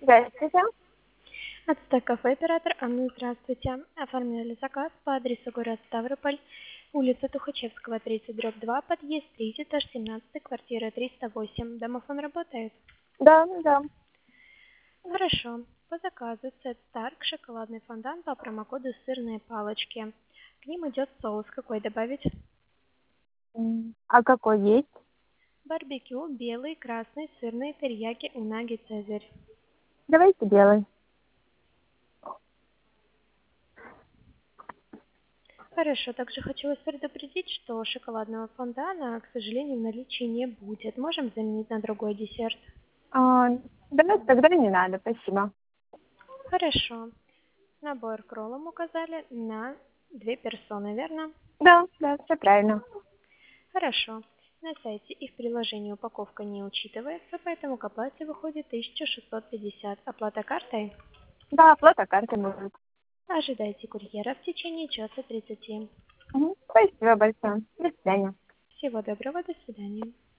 Здравствуйте. Отстой кафе оператор Анна, здравствуйте. Оформляли заказ по адресу город Ставрополь, улица Тухачевского, 30/2, подъезд 3, этаж 17, квартира 308. Домофон работает? Да, да. Хорошо. По заказу сет Старк, шоколадный фондан по промокоду сырные палочки. К ним идет соус. Какой добавить? А какой есть? Барбекю, белый, красный, сырный, терияки, унаги, цезарь. Давайте белый. Хорошо, также хочу вас предупредить, что шоколадного фондана, к сожалению, в наличии не будет. Можем заменить на другой десерт? Да, тогда не надо, спасибо. Хорошо. Набор к роллам указали на 2 персоны, верно? Да, да, все правильно. Хорошо. На сайте и в приложении упаковка не учитывается, поэтому к оплате выходит 1650. Оплата картой? Да, оплата карты будет. Ожидайте курьера в течение часа 30. Спасибо большое. До свидания. Всего доброго, до свидания.